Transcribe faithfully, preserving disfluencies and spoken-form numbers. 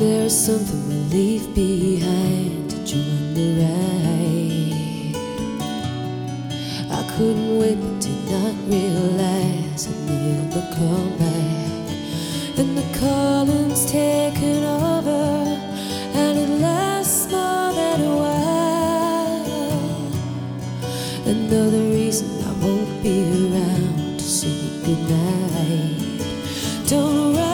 There's something we leave behind to join the ride. I couldn't wait but did not realize I'd never come back. And the calling's taken over, and it lasts more than a while. Another reason I won't be around to say goodnight. Don't run